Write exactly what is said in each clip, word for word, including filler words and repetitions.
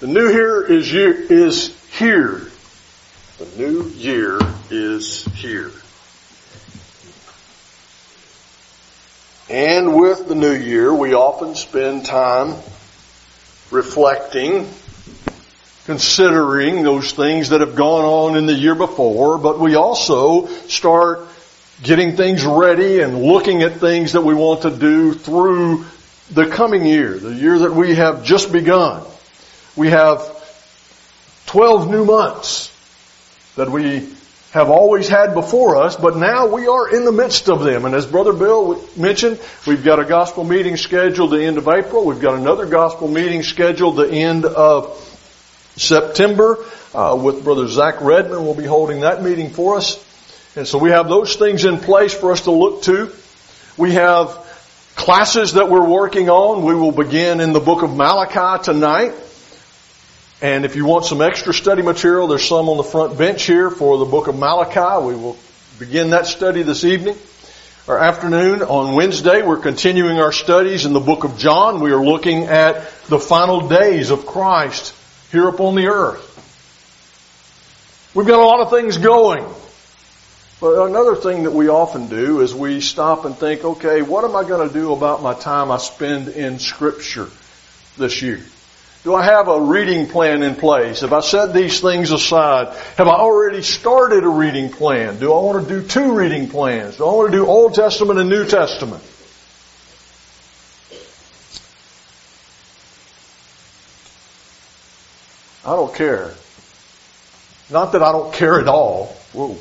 The new year is year, is here. The new year is here. And with the new year, we often spend time reflecting, considering those things that have gone on in the year before, but we also start getting things ready and looking at things that we want to do through the coming year, the year that we have just begun. We have twelve new months that we have always had before us, but now we are in the midst of them. And as Brother Bill mentioned, we've got a gospel meeting scheduled the end of April. We've got another gospel meeting scheduled the end of September uh, with Brother Zach Redmond. Will be holding that meeting for us. And so we have those things in place for us to look to. We have classes that we're working on. We will begin in the book of Malachi tonight. And if you want some extra study material, there's some on the front bench here for the book of Malachi. We will begin that study this evening or afternoon. On Wednesday, we're continuing our studies in the book of John. We are looking at the final days of Christ here upon the earth. We've got a lot of things going. But another thing that we often do is we stop and think, okay, what am I going to do about my time I spend in Scripture this year? Do I have a reading plan in place? Have I set these things aside? Have I already started a reading plan? Do I want to do two reading plans? Do I want to do Old Testament and New Testament? I don't care. Not that I don't care at all. Whoa.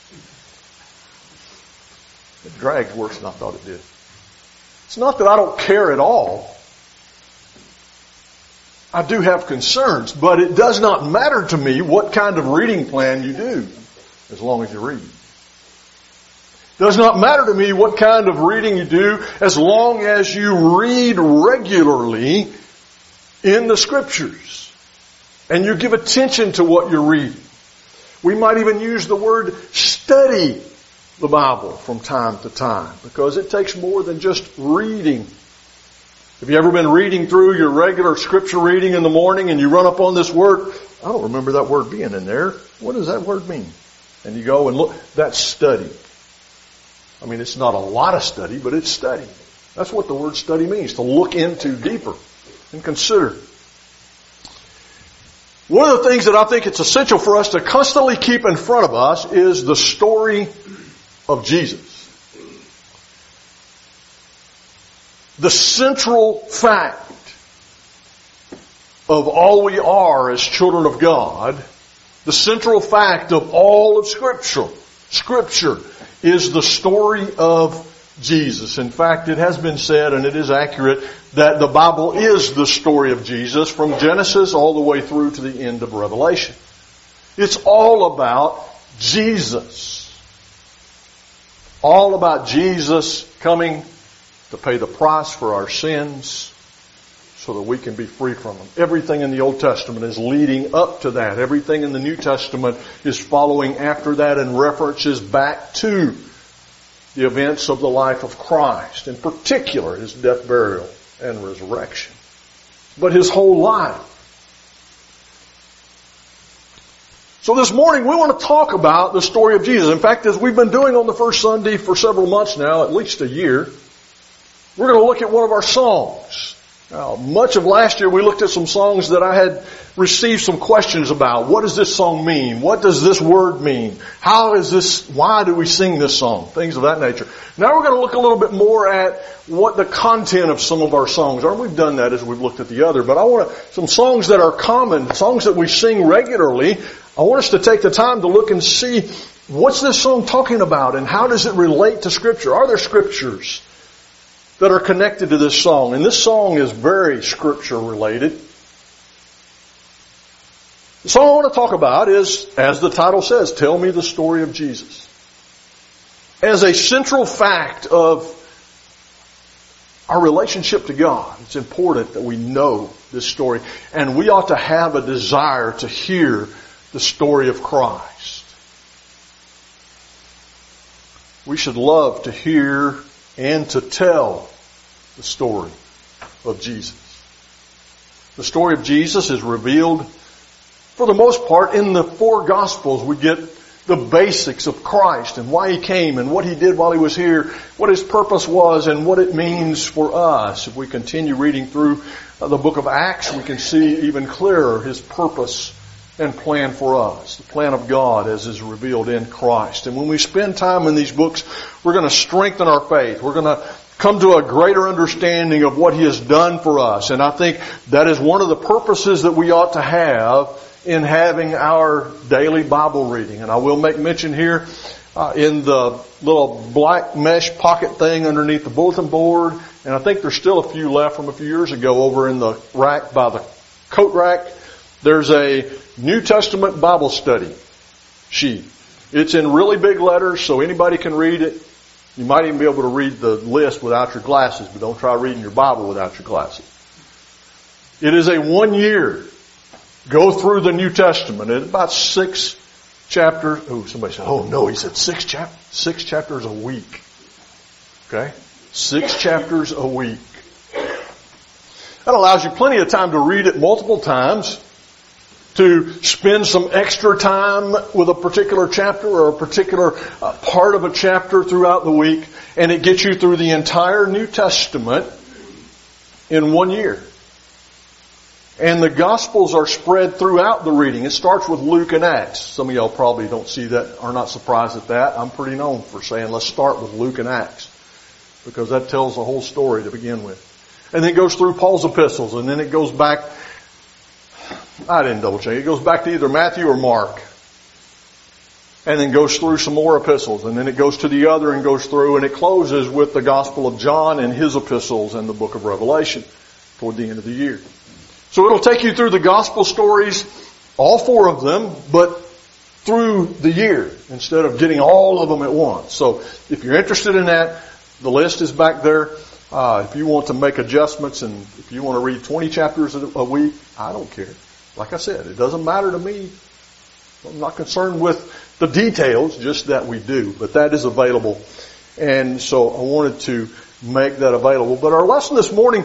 It dragged worse than I thought it did. It's not that I don't care at all. I do have concerns, but it does not matter to me what kind of reading plan you do, as long as you read. It does not matter to me what kind of reading you do, as long as you read regularly in the Scriptures. And you give attention to what you're reading. We might even use the word study the Bible from time to time, because it takes more than just reading. Have you ever been reading through your regular Scripture reading in the morning and you run up on this word? I don't remember that word being in there. What does that word mean? And you go and look. That's study. I mean, it's not a lot of study, but it's study. That's what the word study means, to look into deeper and consider. One of the things that I think it's essential for us to constantly keep in front of us is the story of Jesus. The central fact of all we are as children of God, the central fact of all of Scripture, Scripture is the story of Jesus. In fact, it has been said, and it is accurate, that the Bible is the story of Jesus from Genesis all the way through to the end of Revelation. It's all about Jesus. All about Jesus coming to pay the price for our sins so that we can be free from them. Everything in the Old Testament is leading up to that. Everything in the New Testament is following after that and references back to the events of the life of Christ, in particular His death, burial, and resurrection. But His whole life. So this morning we want to talk about the story of Jesus. In fact, as we've been doing on the first Sunday for several months now, at least a year, we're going to look at one of our songs. Now, much of last year we looked at some songs that I had received some questions about. What does this song mean? What does this word mean? How is this, why do we sing this song? Things of that nature. Now we're going to look a little bit more at what the content of some of our songs are. We've done that as we've looked at the other. But I want to, some songs that are common, songs that we sing regularly, I want us to take the time to look and see what's this song talking about and how does it relate to Scripture? Are there Scriptures that are connected to this song? And this song is very Scripture related. The song I want to talk about is, as the title says, Tell Me the Story of Jesus. As a central fact of our relationship to God, it's important that we know this story. And we ought to have a desire to hear the story of Christ. We should love to hear and to tell the story of Jesus. The story of Jesus is revealed, for the most part, in the four Gospels. We get the basics of Christ and why He came and what He did while He was here, what His purpose was and what it means for us. If we continue reading through the book of Acts, we can see even clearer His purpose and plan for us, the plan of God as is revealed in Christ. And when we spend time in these books, we're going to strengthen our faith. We're going to come to a greater understanding of what He has done for us. And I think that is one of the purposes that we ought to have in having our daily Bible reading. And I will make mention here uh, in the little black mesh pocket thing underneath the bulletin board, and I think there's still a few left from a few years ago over in the rack by the coat rack. There's a New Testament Bible study sheet. It's in really big letters so anybody can read it. You might even be able to read the list without your glasses, but don't try reading your Bible without your glasses. It is a one year go through the New Testament. It's about six chapters. Oh, somebody said, oh no, he said six chap six chapters a week. Okay? Six chapters a week. That allows you plenty of time to read it multiple times, to spend some extra time with a particular chapter or a particular uh, part of a chapter throughout the week, and it gets you through the entire New Testament in one year. And the Gospels are spread throughout the reading. It starts with Luke and Acts. Some of y'all probably don't see that, are not surprised at that. I'm pretty known for saying let's start with Luke and Acts, because that tells the whole story to begin with. And then it goes through Paul's epistles, and then it goes back, I didn't double check, it goes back to either Matthew or Mark. And then goes through some more epistles, and then it goes to the other and goes through, and it closes with the Gospel of John and his epistles and the book of Revelation toward the end of the year. So it'll take you through the gospel stories, all four of them, but through the year instead of getting all of them at once. So if you're interested in that, the list is back there. Uh, if you want to make adjustments and if you want to read twenty chapters a week, I don't care. Like I said, it doesn't matter to me. I'm not concerned with the details, just that we do. But that is available. And so I wanted to make that available. But our lesson this morning,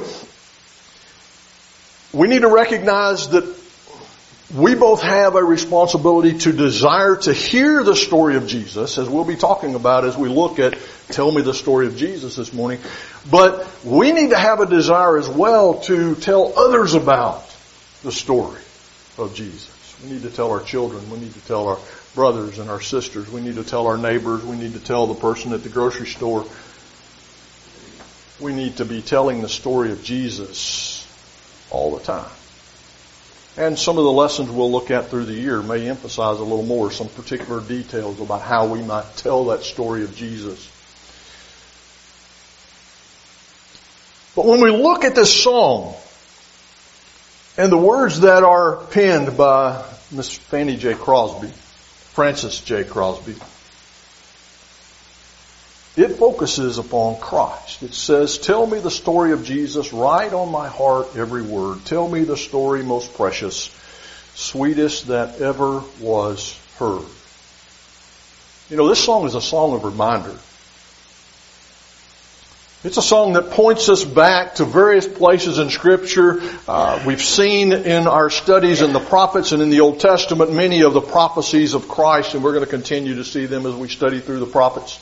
we need to recognize that we both have a responsibility to desire to hear the story of Jesus, as we'll be talking about as we look at Tell Me the Story of Jesus this morning. But we need to have a desire as well to tell others about the story of Jesus. We need to tell our children. We need to tell our brothers and our sisters. We need to tell our neighbors. We need to tell the person at the grocery store. We need to be telling the story of Jesus all the time. And some of the lessons we'll look at through the year may emphasize a little more some particular details about how we might tell that story of Jesus. But when we look at this song and the words that are penned by Miss Fannie J. Crosby, Frances J. Crosby, it focuses upon Christ. It says, tell me the story of Jesus, write on my heart every word. Tell me the story most precious, sweetest that ever was heard. You know, this song is a song of reminder. It's a song that points us back to various places in Scripture. Uh, we've seen in our studies in the prophets and in the Old Testament many of the prophecies of Christ, and we're going to continue to see them as we study through the prophets.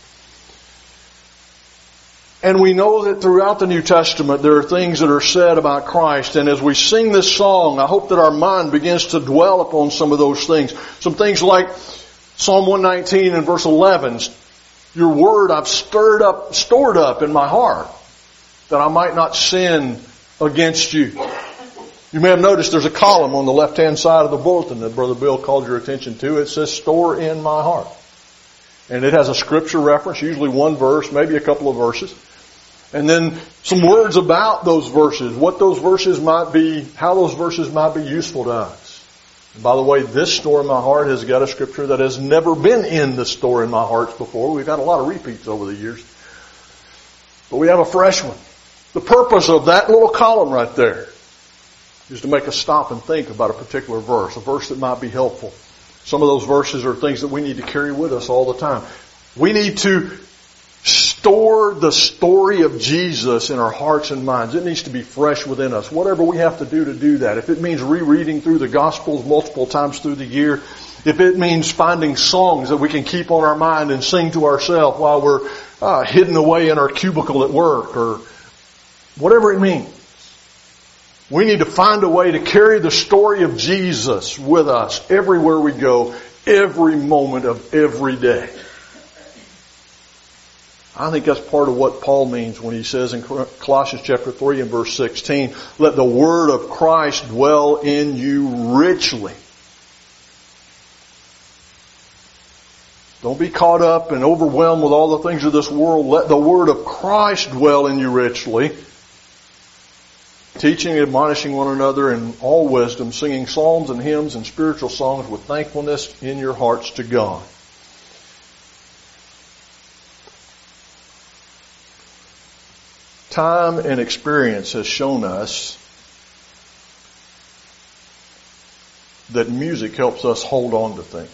And we know that throughout the New Testament there are things that are said about Christ. And as we sing this song, I hope that our mind begins to dwell upon some of those things. Some things like Psalm one nineteen and verse eleven. Your word I've stirred up, stored up in my heart, that I might not sin against you. You may have noticed there's a column on the left-hand side of the bulletin that Brother Bill called your attention to. It says, store in my heart. And it has a scripture reference, usually one verse, maybe a couple of verses. And then some words about those verses, what those verses might be, how those verses might be useful to us. And by the way, this store in my heart has got a scripture that has never been in the store in my heart before. We've had a lot of repeats over the years. But we have a fresh one. The purpose of that little column right there is to make us stop and think about a particular verse, a verse that might be helpful. Some of those verses are things that we need to carry with us all the time. We need to store the story of Jesus in our hearts and minds. It needs to be fresh within us. Whatever we have to do to do that. If it means rereading through the Gospels multiple times through the year, if it means finding songs that we can keep on our mind and sing to ourselves while we're uh, hidden away in our cubicle at work, or whatever it means. We need to find a way to carry the story of Jesus with us everywhere we go, every moment of every day. I think that's part of what Paul means when he says in Colossians chapter three and verse sixteen, let the word of Christ dwell in you richly. Don't be caught up and overwhelmed with all the things of this world. Let the word of Christ dwell in you richly. Teaching and admonishing one another in all wisdom, singing psalms and hymns and spiritual songs with thankfulness in your hearts to God. Time and experience has shown us that music helps us hold on to things.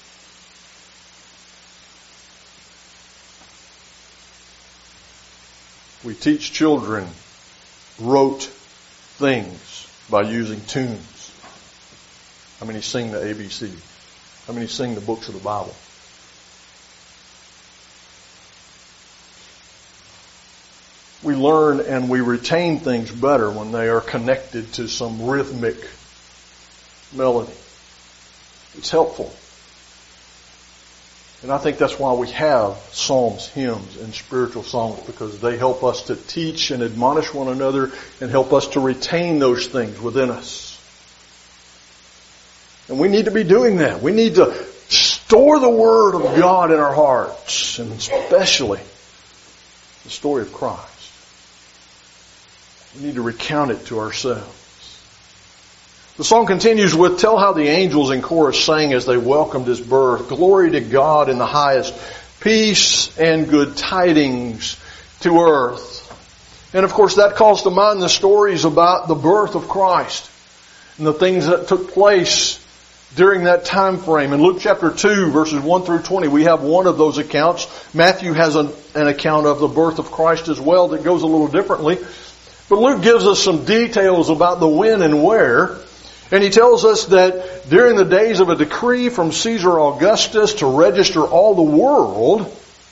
We teach children rote things by using tunes. How many sing the A B C? How many sing the books of the Bible? We learn and we retain things better when they are connected to some rhythmic melody. It's helpful. And I think that's why we have psalms, hymns, and spiritual songs, because they help us to teach and admonish one another and help us to retain those things within us. And we need to be doing that. We need to store the Word of God in our hearts, and especially the story of Christ. We need to recount it to ourselves. The song continues with, tell how the angels in chorus sang as they welcomed His birth. Glory to God in the highest, peace and good tidings to earth. And of course that calls to mind the stories about the birth of Christ and the things that took place during that time frame. In Luke chapter two, verses one through twenty, we have one of those accounts. Matthew has an, an account of the birth of Christ as well that goes a little differently. But Luke gives us some details about the when and where. And he tells us that during the days of a decree from Caesar Augustus to register all the world,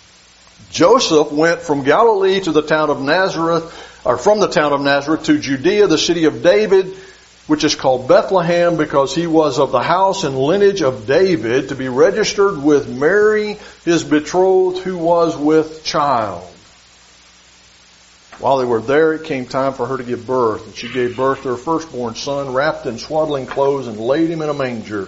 Joseph went from Galilee to the town of Nazareth, or from the town of Nazareth to Judea, the city of David, which is called Bethlehem, because he was of the house and lineage of David, to be registered with Mary, his betrothed, who was with child. While they were there, it came time for her to give birth, and she gave birth to her firstborn son, wrapped in swaddling clothes, and laid him in a manger.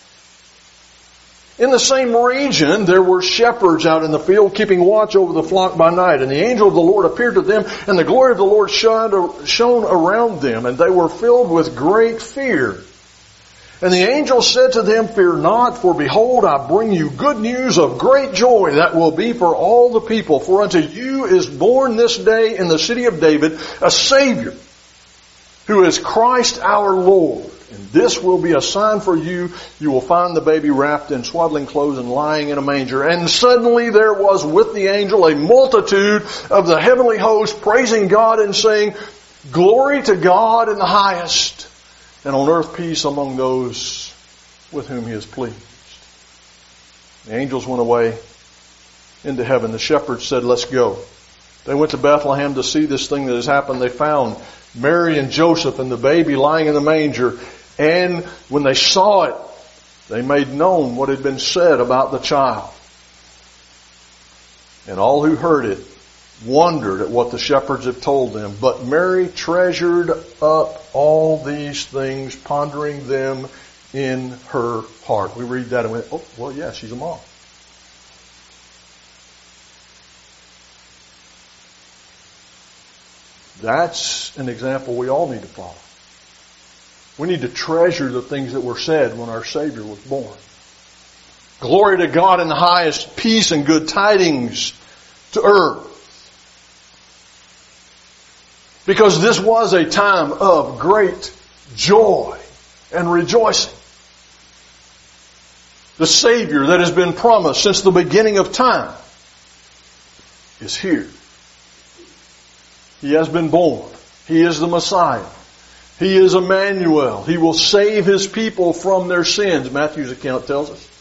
In the same region, there were shepherds out in the field, keeping watch over the flock by night. And the angel of the Lord appeared to them, and the glory of the Lord shone around them, and they were filled with great fear. And the angel said to them, fear not, for behold, I bring you good news of great joy that will be for all the people. For unto you is born this day in the city of David a Savior, who is Christ our Lord. And this will be a sign for you. You will find the baby wrapped in swaddling clothes and lying in a manger. And suddenly there was with the angel a multitude of the heavenly host praising God and saying, glory to God in the highest, and on earth peace among those with whom He is pleased. The angels went away into heaven. The shepherds said, let's go. They went to Bethlehem to see this thing that has happened. They found Mary and Joseph and the baby lying in the manger. And when they saw it, they made known what had been said about the child. And all who heard it wondered at what the shepherds had told them. But Mary treasured up all these things, pondering them in her heart. We read that and went, oh, well, yeah, she's a mom. That's an example we all need to follow. We need to treasure the things that were said when our Savior was born. Glory to God in the highest, peace and good tidings to earth. Because this was a time of great joy and rejoicing. The Savior that has been promised since the beginning of time is here. He has been born. He is the Messiah. He is Emmanuel. He will save His people from their sins, Matthew's account tells us.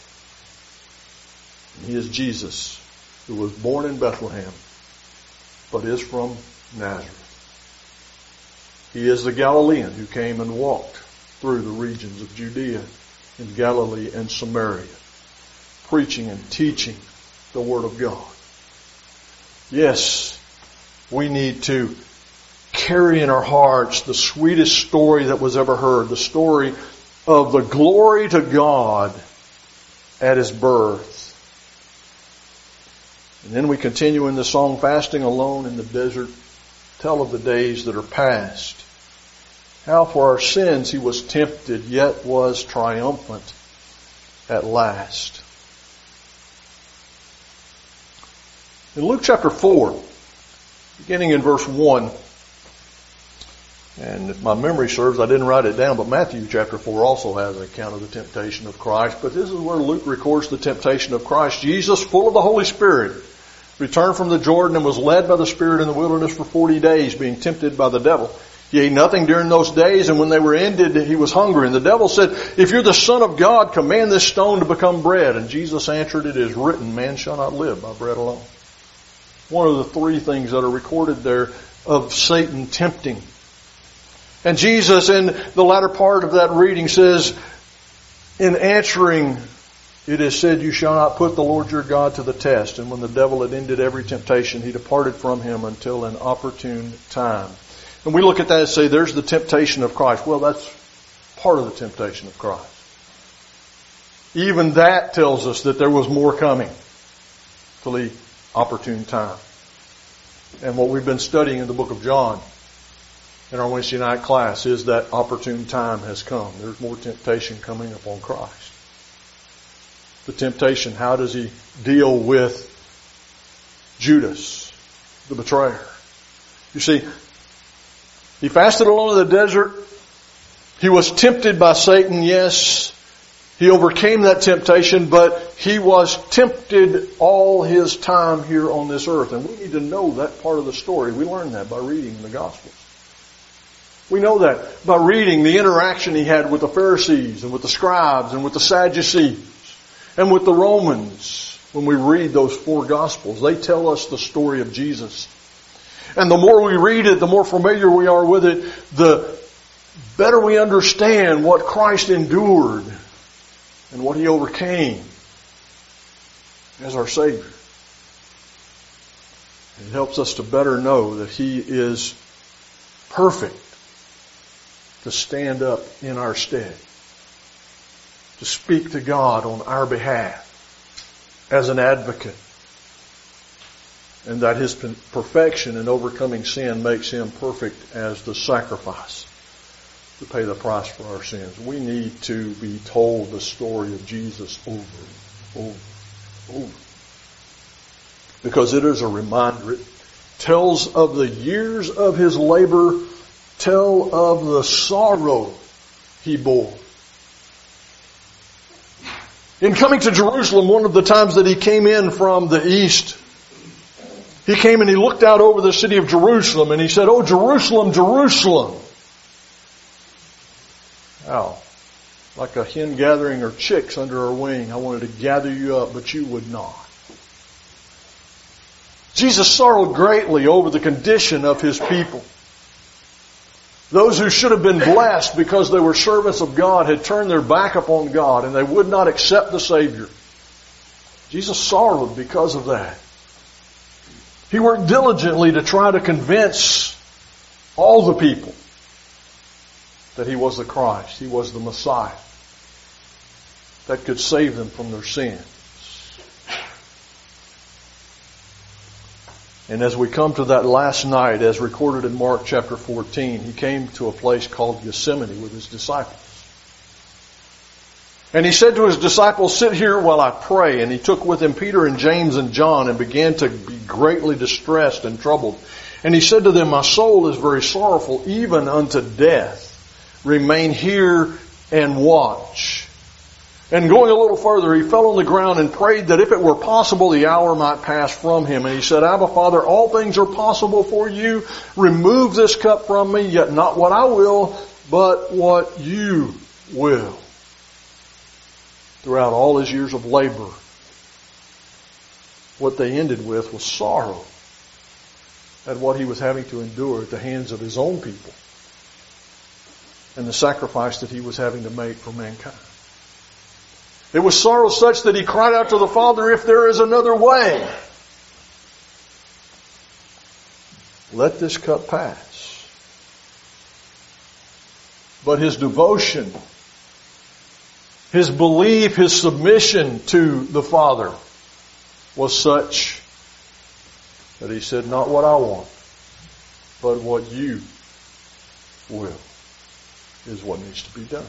He is Jesus, who was born in Bethlehem, but is from Nazareth. He is the Galilean who came and walked through the regions of Judea and Galilee and Samaria, preaching and teaching the Word of God. Yes, we need to carry in our hearts the sweetest story that was ever heard, the story of the glory to God at His birth. And then we continue in the song, Fasting Alone in the Desert, tell of the days that are past. How for our sins He was tempted, yet was triumphant at last. In Luke chapter four, beginning in verse one, and if my memory serves, I didn't write it down, but Matthew chapter four also has an account of the temptation of Christ. But this is where Luke records the temptation of Christ. Jesus, full of the Holy Spirit, returned from the Jordan and was led by the Spirit in the wilderness for forty days, being tempted by the devil. He ate nothing during those days, and when they were ended, he was hungry. And the devil said, if you're the Son of God, command this stone to become bread. And Jesus answered, it is written, man shall not live by bread alone. One of the three things that are recorded there of Satan tempting. And Jesus, in the latter part of that reading, says, in answering, it is said, you shall not put the Lord your God to the test. And when the devil had ended every temptation, he departed from him until an opportune time. And we look at that and say, there's the temptation of Christ. Well, that's part of the temptation of Christ. Even that tells us that there was more coming till the opportune time. And what we've been studying in the book of John in our Wednesday night class is that opportune time has come. There's more temptation coming upon Christ. The temptation, how does He deal with Judas, the betrayer? You see, He fasted alone in the desert. He was tempted by Satan, yes. He overcame that temptation, but He was tempted all His time here on this earth. And we need to know that part of the story. We learn that by reading the Gospels. We know that by reading the interaction He had with the Pharisees and with the scribes and with the Sadducees and with the Romans. When we read those four Gospels, they tell us the story of Jesus. And the more we read it, the more familiar we are with it, the better we understand what Christ endured and what He overcame as our Savior. It helps us to better know that He is perfect to stand up in our stead, to speak to God on our behalf as an advocate. And that His perfection in overcoming sin makes Him perfect as the sacrifice to pay the price for our sins. We need to be told the story of Jesus over and over and over. Because it is a reminder. It tells of the years of His labor, tell of the sorrow He bore. In coming to Jerusalem, one of the times that He came in from the east, He came and He looked out over the city of Jerusalem and He said, oh, Jerusalem, Jerusalem. Wow. Like a hen gathering her chicks under her wing. I wanted to gather you up, but you would not. Jesus sorrowed greatly over the condition of His people. Those who should have been blessed because they were servants of God had turned their back upon God and they would not accept the Savior. Jesus sorrowed because of that. He worked diligently to try to convince all the people that He was the Christ. He was the Messiah that could save them from their sins. And as we come to that last night, as recorded in Mark chapter fourteen, He came to a place called Gethsemane with His disciples. And He said to His disciples, sit here while I pray. And He took with Him Peter and James and John and began to be greatly distressed and troubled. And He said to them, my soul is very sorrowful, even unto death. Remain here and watch. And going a little further, he fell on the ground and prayed that if it were possible, the hour might pass from him. And he said, Abba, Father, all things are possible for you. Remove this cup from me, yet not what I will, but what you will. Throughout all his years of labor, what they ended with was sorrow at what he was having to endure at the hands of his own people and the sacrifice that he was having to make for mankind. It was sorrow such that he cried out to the Father, if there is another way, let this cup pass. But his devotion, his belief, his submission to the Father was such that he said, not what I want, but what you will is what needs to be done.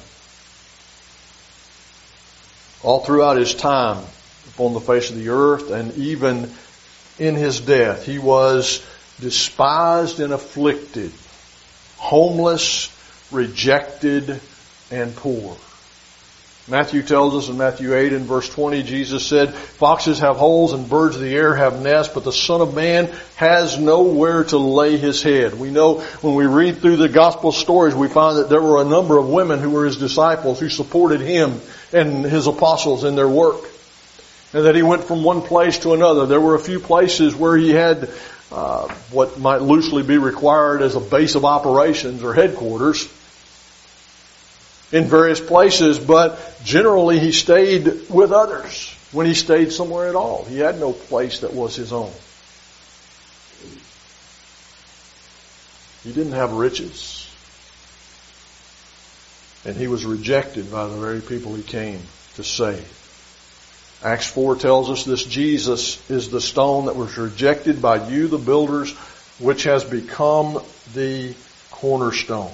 All throughout his time upon the face of the earth and even in his death, he was despised and afflicted, homeless, rejected, and poor. Matthew tells us in Matthew eight and verse twenty, Jesus said, foxes have holes and birds of the air have nests, but the Son of Man has nowhere to lay his head. We know when we read through the gospel stories, we find that there were a number of women who were his disciples who supported him and his apostles in their work. And that he went from one place to another. There were a few places where he had uh, what might loosely be required as a base of operations or headquarters in various places, but generally he stayed with others when he stayed somewhere at all. He had no place that was his own. He didn't have riches. And he was rejected by the very people he came to save. Acts four tells us this Jesus is the stone that was rejected by you, the builders, which has become the cornerstone.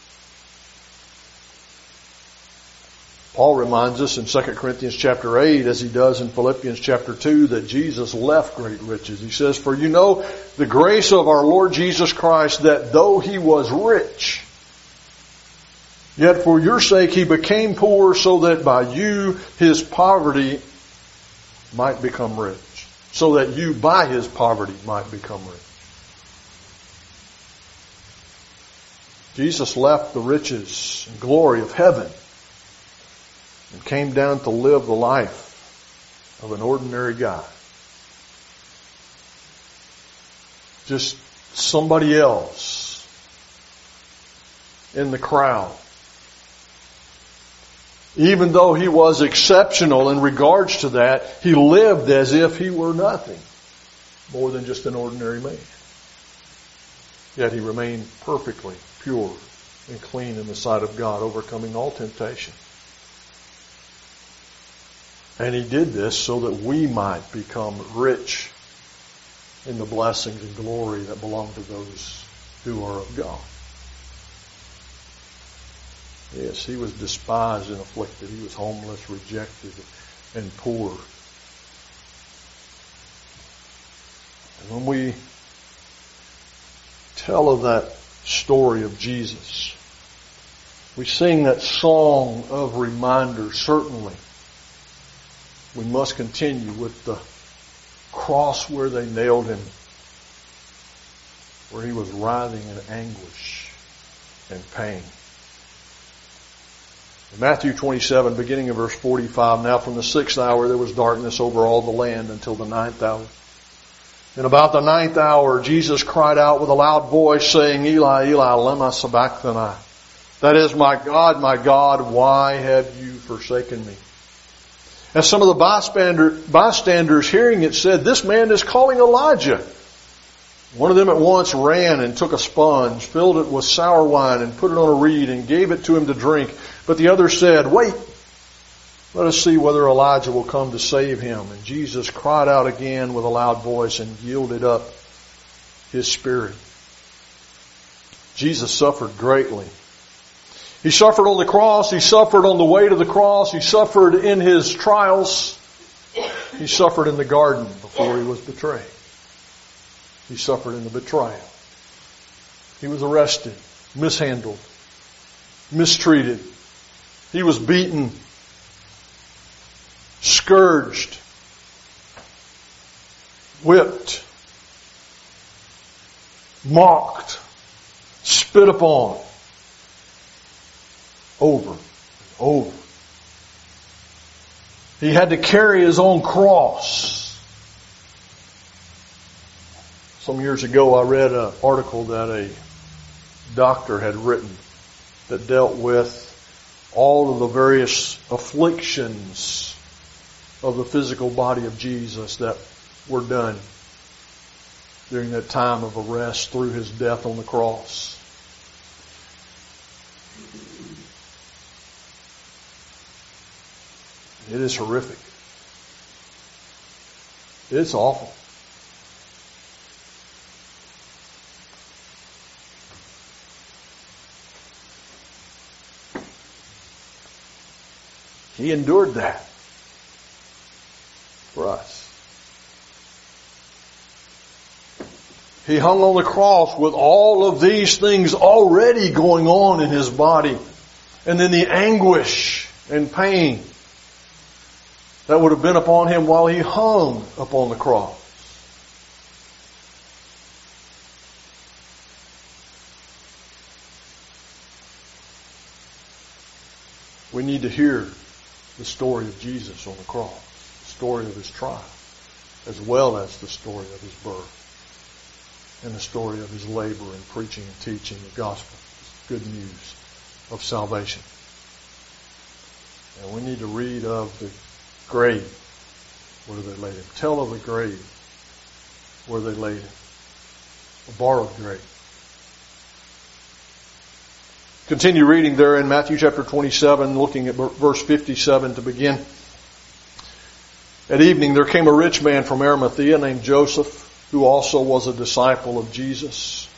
Paul reminds us in Second Corinthians chapter eight, as he does in Philippians chapter two, that Jesus left great riches. He says, for you know the grace of our Lord Jesus Christ, that though he was rich, yet for your sake he became poor, so that by you his poverty might become rich. So that you by his poverty might become rich. Jesus left the riches and glory of heaven and came down to live the life of an ordinary guy. Just somebody else in the crowd. Even though he was exceptional in regards to that, he lived as if he were nothing more than just an ordinary man. Yet he remained perfectly pure and clean in the sight of God, overcoming all temptation. And he did this so that we might become rich in the blessings and glory that belong to those who are of God. Yes, he was despised and afflicted. He was homeless, rejected, and poor. And when we tell of that story of Jesus, we sing that song of reminder, certainly. We must continue with the cross where they nailed him, where he was writhing in anguish and pain. In Matthew twenty-seven, beginning in verse forty-five, now from the sixth hour there was darkness over all the land until the ninth hour. And about the ninth hour Jesus cried out with a loud voice, saying, Eli, Eli, lema sabachthani. That is, my God, my God, why have you forsaken me? As some of the bystander, bystanders hearing it said, this man is calling Elijah. One of them at once ran and took a sponge, filled it with sour wine, and put it on a reed, and gave it to him to drink. But the other said, wait, let us see whether Elijah will come to save him. And Jesus cried out again with a loud voice and yielded up his spirit. Jesus suffered greatly. He suffered on the cross. He suffered on the way to the cross. He suffered in his trials. He suffered in the garden before he was betrayed. He suffered in the betrayal. He was arrested, mishandled, mistreated. He was beaten. scourged, whipped, mocked, spit upon, over and over. He had to carry his own cross. Some years ago I read an article that a doctor had written that dealt with all of the various afflictions of the physical body of Jesus that were done during that time of arrest through his death on the cross. It is horrific. It's awful. He endured that for us. He hung on the cross with all of these things already going on in his body. And then the anguish and pain that would have been upon him while he hung upon the cross. We need to hear the story of Jesus on the cross, the story of his trial, as well as the story of his birth and the story of his labor in preaching and teaching the gospel, good news of salvation. And we need to read of the grave where they laid him. Tell of the grave where they laid him. A borrowed grave. Continue reading there in Matthew chapter twenty-seven, looking at verse fifty-seven to begin. At evening there came a rich man from Arimathea named Joseph, who also was a disciple of Jesus,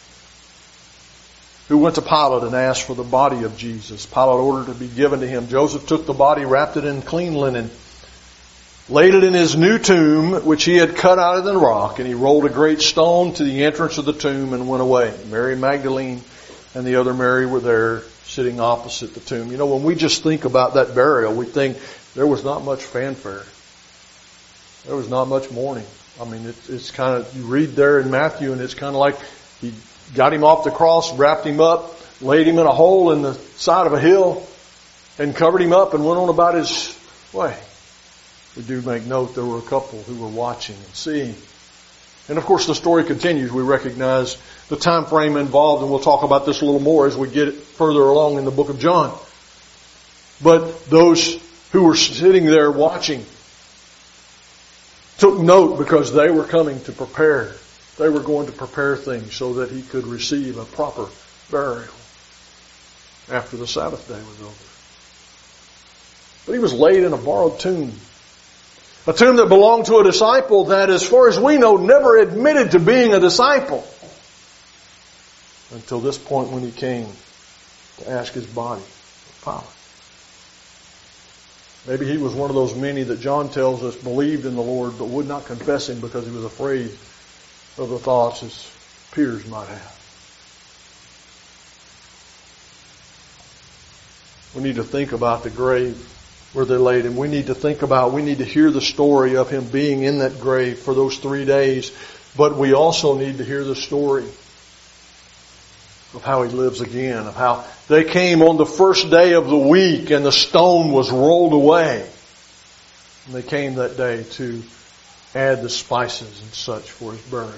who went to Pilate and asked for the body of Jesus. Pilate ordered it to be given to him. Joseph took the body, wrapped it in clean linen, laid it in his new tomb, which he had cut out of the rock, and he rolled a great stone to the entrance of the tomb and went away. Mary Magdalene and the other Mary were there, sitting opposite the tomb. You know, when we just think about that burial, we think there was not much fanfare. There was not much mourning. I mean, it, it's kind of, you read there in Matthew, and it's kind of like he got him off the cross, wrapped him up, laid him in a hole in the side of a hill, and covered him up and went on about his way. We do make note there were a couple who were watching and seeing. And of course the story continues. We recognize the time frame involved, and we'll talk about this a little more as we get further along in the book of John. But those who were sitting there watching took note because they were coming to prepare. They were going to prepare things so that he could receive a proper burial after the Sabbath day was over. But he was laid in a borrowed tomb. A tomb that belonged to a disciple that, as far as we know, never admitted to being a disciple until this point when he came to ask his body of Pilate. Maybe he was one of those many that John tells us believed in the Lord but would not confess him because he was afraid of the thoughts his peers might have. We need to think about the grave where they laid him. We need to think about, we need to hear the story of him being in that grave for those three days. But we also need to hear the story of how he lives again, of how they came on the first day of the week and the stone was rolled away. And they came that day to add the spices and such for his burial.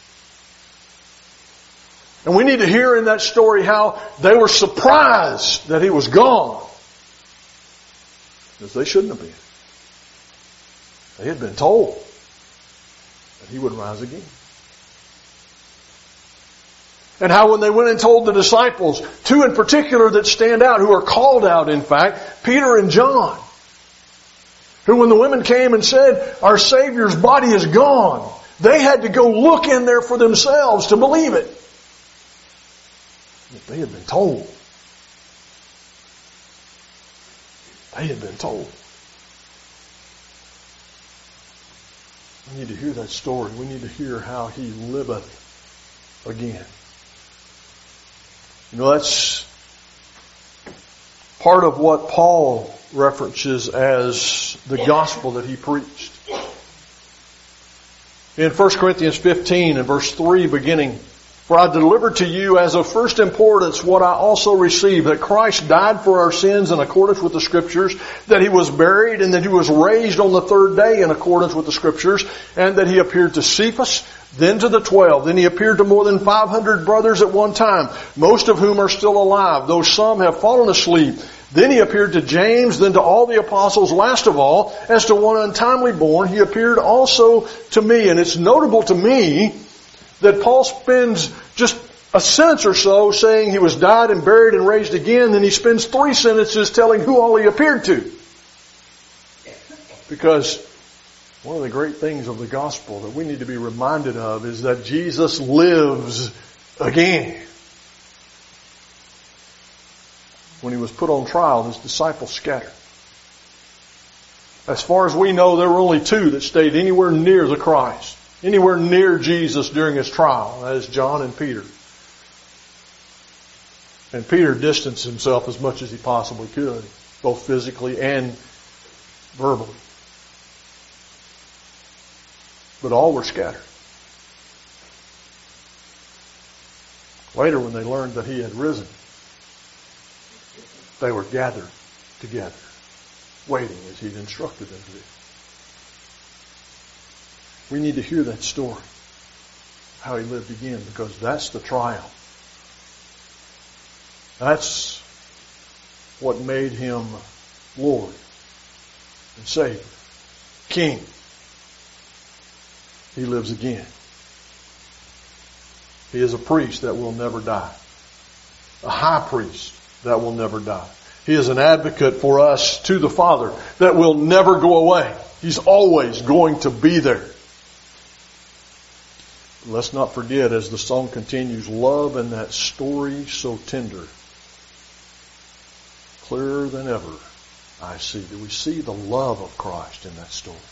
And we need to hear in that story how they were surprised that he was gone. Because they shouldn't have been. They had been told that he would rise again. And how when they went and told the disciples, two in particular that stand out, who are called out in fact, Peter and John, who when the women came and said, our Savior's body is gone, they had to go look in there for themselves to believe it. But they had been told. They had been told. We need to hear that story. We need to hear how he liveth again. You know, that's part of what Paul references as the gospel that he preached. In First Corinthians fifteen and verse three beginning, "For I delivered to you as of first importance what I also received, that Christ died for our sins in accordance with the Scriptures, that He was buried, and that He was raised on the third day in accordance with the Scriptures, and that He appeared to Cephas, then to the twelve. Then He appeared to more than five hundred brothers at one time, most of whom are still alive, though some have fallen asleep. Then He appeared to James, then to all the apostles. Last of all, as to one untimely born, He appeared also to me." And it's notable to me that Paul spends just a sentence or so saying he was died and buried and raised again. Then he spends three sentences telling who all he appeared to. Because one of the great things of the gospel that we need to be reminded of is that Jesus lives again. When he was put on trial, his disciples scattered. As far as we know, there were only two that stayed anywhere near the Christ, anywhere near Jesus during his trial. That is John and Peter. And Peter distanced himself as much as he possibly could, both physically and verbally. But all were scattered. Later, when they learned that he had risen, they were gathered together, waiting as he'd instructed them to do. We need to hear that story, how he lived again, because that's the trial. That's what made him Lord and Savior, King. He lives again. He is a priest that will never die, a high priest that will never die. He is an advocate for us to the Father that will never go away. He's always going to be there. Let's not forget, as the song continues, love in that story so tender. Clearer than ever I see. Do we see the love of Christ in that story?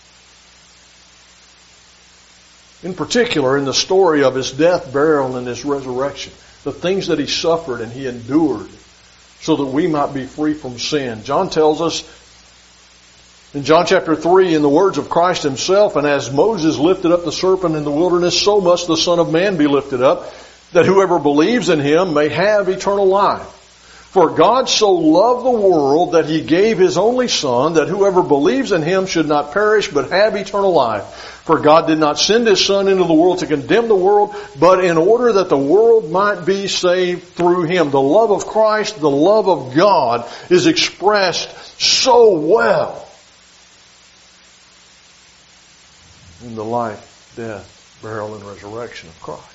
In particular, in the story of his death, burial, and his resurrection. The things that he suffered and he endured so that we might be free from sin. John tells us in John chapter three, in the words of Christ himself, "And as Moses lifted up the serpent in the wilderness, so must the Son of Man be lifted up, that whoever believes in him may have eternal life. For God so loved the world that he gave his only Son, that whoever believes in him should not perish but have eternal life. For God did not send his Son into the world to condemn the world, but in order that the world might be saved through him." The love of Christ, the love of God, is expressed so well in the life, death, burial, and resurrection of Christ.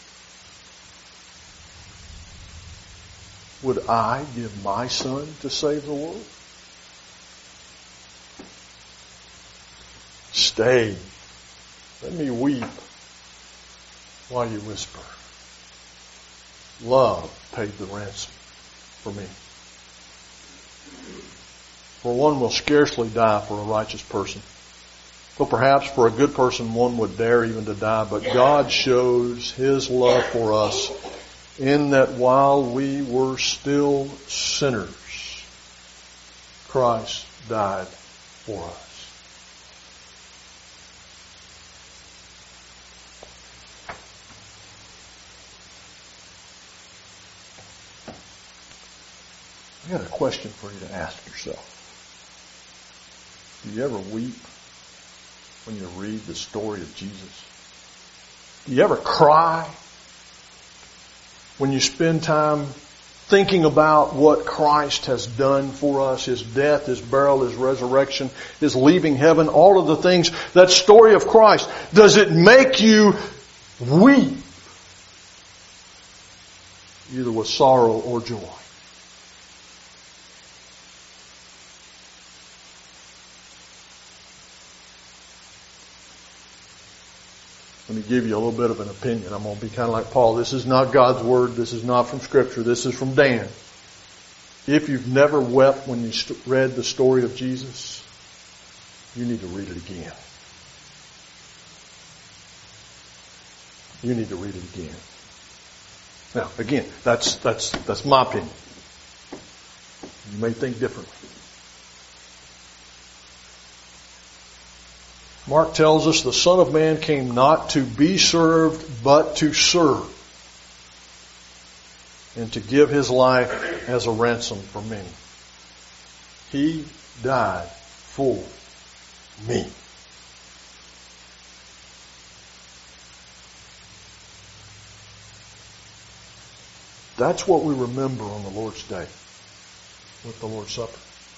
Would I give my Son to save the world? Stay. Let me weep while you whisper. Love paid the ransom for me. For one will scarcely die for a righteous person. But perhaps for a good person one would dare even to die. But God shows his love for us in that while we were still sinners, Christ died for us. I got a question for you to ask yourself. Do you ever weep when you read the story of Jesus? Do you ever cry when you spend time thinking about what Christ has done for us, his death, his burial, his resurrection, his leaving heaven, all of the things, that story of Christ? Does it make you weep, either with sorrow or joy? Let me give you a little bit of an opinion. I'm going to be kind of like Paul. This is not God's Word. This is not from Scripture. This is from Dan. If you've never wept when you st- read the story of Jesus, you need to read it again. You need to read it again. Now, again, that's, that's, that's my opinion. You may think differently. Mark tells us the Son of Man came not to be served, but to serve, and to give His life as a ransom for many. He died for me. That's what we remember on the Lord's Day with the Lord's Supper.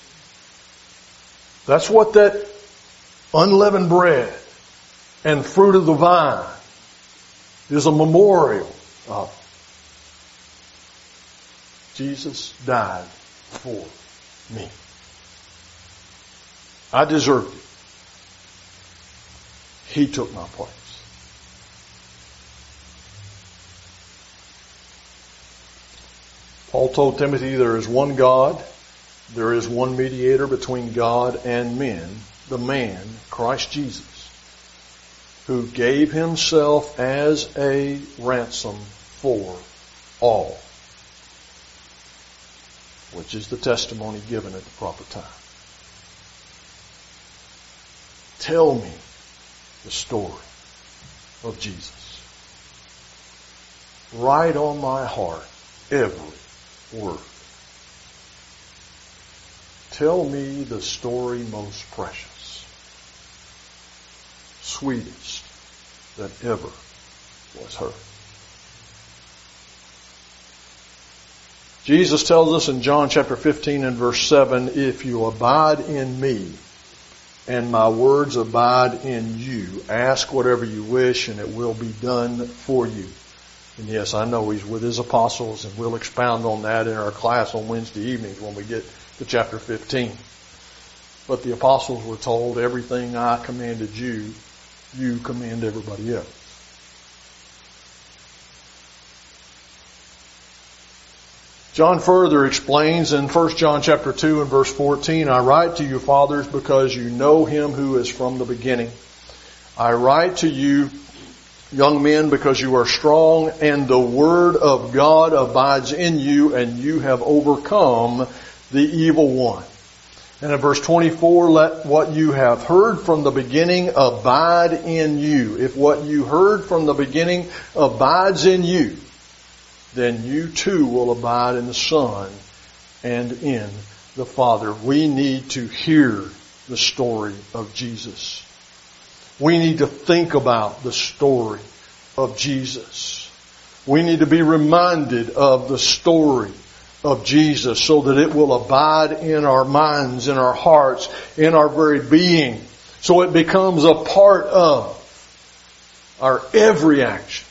That's what that unleavened bread and fruit of the vine is a memorial of. Jesus died for me. I deserved it. He took my place. Paul told Timothy, there is one God, there is one mediator between God and men, the man, Christ Jesus, who gave Himself as a ransom for all, which is the testimony given at the proper time. Tell me the story of Jesus. Write on my heart every word. Tell me the story most precious, sweetest that ever was heard. Jesus tells us in John chapter fifteen and verse seven, if you abide in me and my words abide in you, ask whatever you wish and it will be done for you. And yes, I know He's with His apostles, and we'll expound on that in our class on Wednesday evenings when we get to chapter fifteen. But the apostles were told, everything I commanded you, you command everybody else. John further explains in First John chapter two and verse fourteen, I write to you, fathers, because you know Him who is from the beginning. I write to you, young men, because you are strong, and the word of God abides in you, and you have overcome the evil one. And in verse twenty-four, let what you have heard from the beginning abide in you. If what you heard from the beginning abides in you, then you too will abide in the Son and in the Father. We need to hear the story of Jesus. We need to think about the story of Jesus. We need to be reminded of the story of Jesus so that it will abide in our minds, in our hearts, in our very being. So it becomes a part of our every action.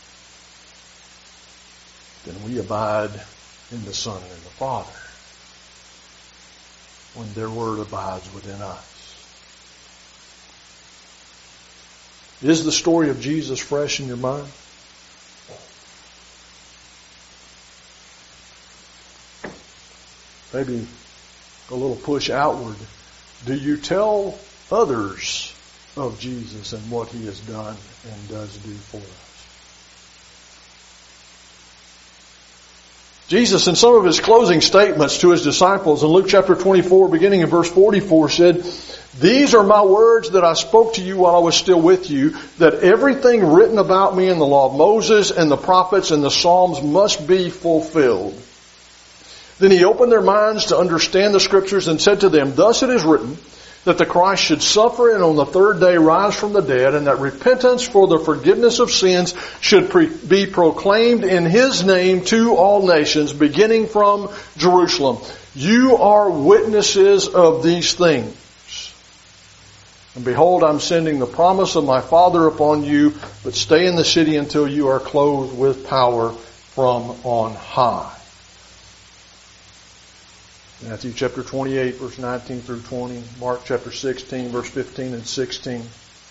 Then we abide in the Son and in the Father when their word abides within us. Is the story of Jesus fresh in your mind? Maybe a little push outward. Do you tell others of Jesus and what He has done and does do for us? Jesus, in some of His closing statements to His disciples in Luke chapter twenty-four, beginning in verse forty-four, said, these are my words that I spoke to you while I was still with you, that everything written about me in the law of Moses and the prophets and the Psalms must be fulfilled. Then He opened their minds to understand the Scriptures and said to them, thus it is written, that the Christ should suffer and on the third day rise from the dead, and that repentance for the forgiveness of sins should pre- be proclaimed in His name to all nations, beginning from Jerusalem. You are witnesses of these things. And behold, I'm sending the promise of my Father upon you, but stay in the city until you are clothed with power from on high. Matthew chapter twenty-eight, verse nineteen through twenty. Mark chapter sixteen, verse fifteen and sixteen.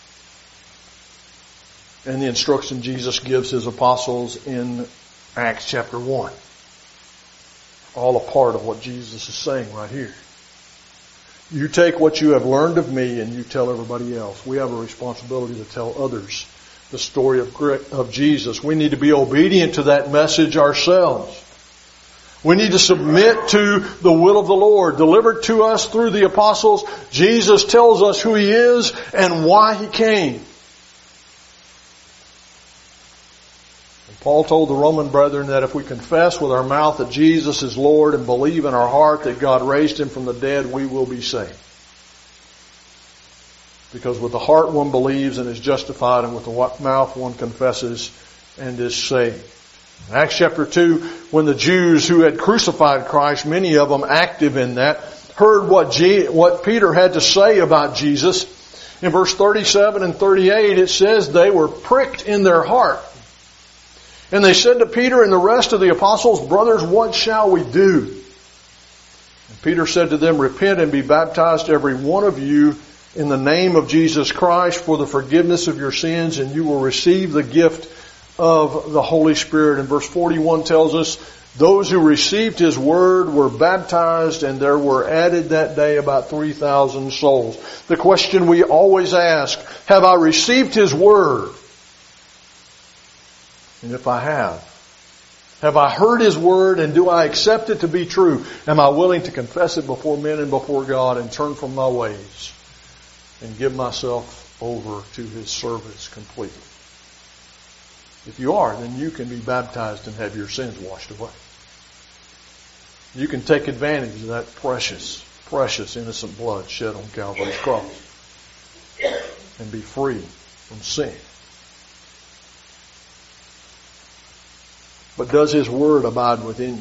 And the instruction Jesus gives His apostles in Acts chapter one. All a part of what Jesus is saying right here. You take what you have learned of me and you tell everybody else. We have a responsibility to tell others the story of, of Jesus. We need to be obedient to that message ourselves. We need to submit to the will of the Lord, delivered to us through the apostles. Jesus tells us who He is and why He came. And Paul told the Roman brethren that if we confess with our mouth that Jesus is Lord and believe in our heart that God raised Him from the dead, we will be saved. Because with the heart one believes and is justified, and with the mouth one confesses and is saved. In Acts chapter two, when the Jews who had crucified Christ, many of them active in that, heard what, G- what Peter had to say about Jesus, in verse thirty-seven and thirty-eight it says they were pricked in their heart. And they said to Peter and the rest of the apostles, "Brothers, what shall we do?" And Peter said to them, "Repent and be baptized every one of you in the name of Jesus Christ for the forgiveness of your sins, and you will receive the gift of the Holy Spirit." And verse forty-one tells us, those who received His word were baptized, and there were added that day about three thousand souls. The question we always ask, have I received His word? And if I have, have I heard His word, and do I accept it to be true? Am I willing to confess it before men and before God and turn from my ways and give myself over to His service completely? If you are, then you can be baptized and have your sins washed away. You can take advantage of that precious, precious innocent blood shed on Calvary's cross and be free from sin. But does His word abide within you?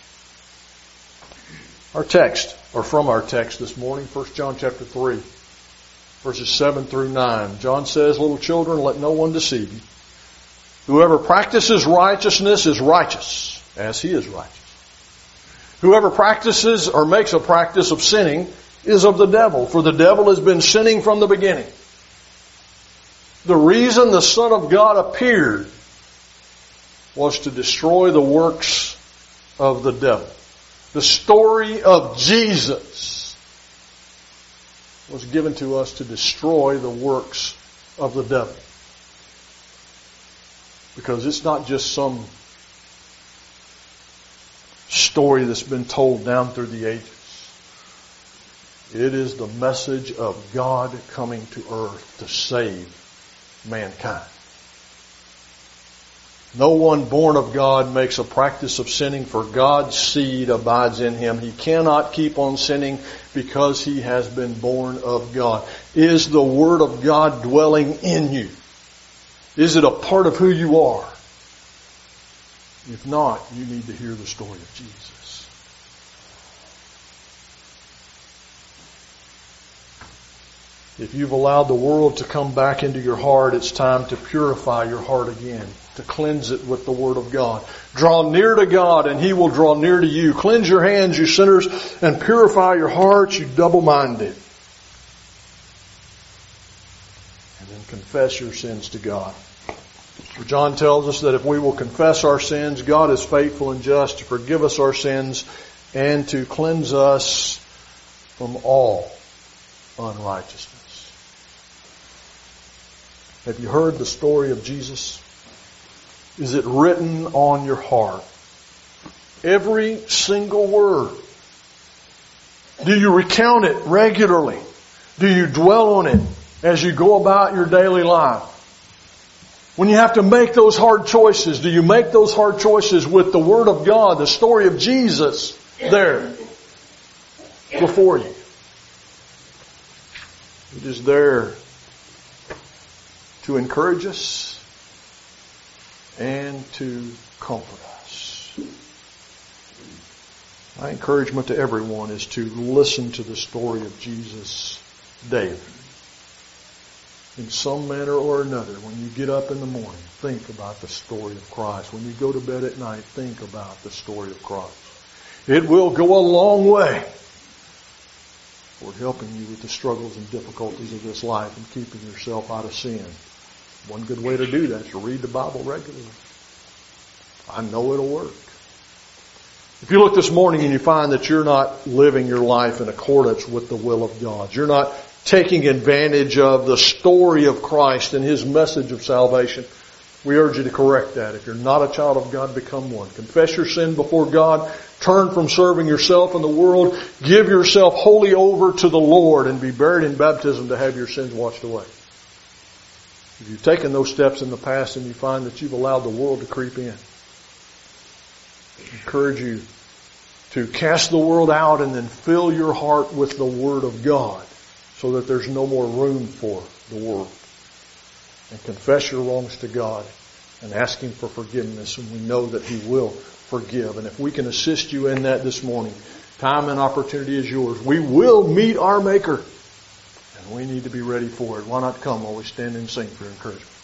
Our text, or from our text this morning, First John chapter three, verses seven through nine. John says, "Little children, let no one deceive you. Whoever practices righteousness is righteous, as he is righteous. Whoever practices or makes a practice of sinning is of the devil, for the devil has been sinning from the beginning." The reason the Son of God appeared was to destroy the works of the devil. The story of Jesus was given to us to destroy the works of the devil. Because it's not just some story that's been told down through the ages. It is the message of God coming to earth to save mankind. No one born of God makes a practice of sinning, for God's seed abides in him. He cannot keep on sinning because he has been born of God. Is the Word of God dwelling in you? Is it a part of who you are? If not, you need to hear the story of Jesus. If you've allowed the world to come back into your heart, it's time to purify your heart again, to cleanse it with the Word of God. Draw near to God and He will draw near to you. Cleanse your hands, you sinners, and purify your hearts, you double-minded. And then confess your sins to God. For John tells us that if we will confess our sins, God is faithful and just to forgive us our sins and to cleanse us from all unrighteousness. Have you heard the story of Jesus? Is it written on your heart? Every single word. Do you recount it regularly? Do you dwell on it as you go about your daily life? When you have to make those hard choices, do you make those hard choices with the Word of God, the story of Jesus there before you? It is there to encourage us and to comfort us. My encouragement to everyone is to listen to the story of Jesus daily. In some manner or another, when you get up in the morning, think about the story of Christ. When you go to bed at night, think about the story of Christ. It will go a long way toward helping you with the struggles and difficulties of this life and keeping yourself out of sin. One good way to do that is to read the Bible regularly. I know it'll work. If you look this morning and you find that you're not living your life in accordance with the will of God, you're not taking advantage of the story of Christ and His message of salvation, we urge you to correct that. If you're not a child of God, become one. Confess your sin before God. Turn from serving yourself and the world. Give yourself wholly over to the Lord and be buried in baptism to have your sins washed away. If you've taken those steps in the past and you find that you've allowed the world to creep in, I encourage you to cast the world out and then fill your heart with the Word of God so that there's no more room for the world. And confess your wrongs to God and ask Him for forgiveness, and we know that He will forgive. And if we can assist you in that this morning, time and opportunity is yours. We will meet our Maker, and we need to be ready for it. Why not come while we stand and sing for encouragement?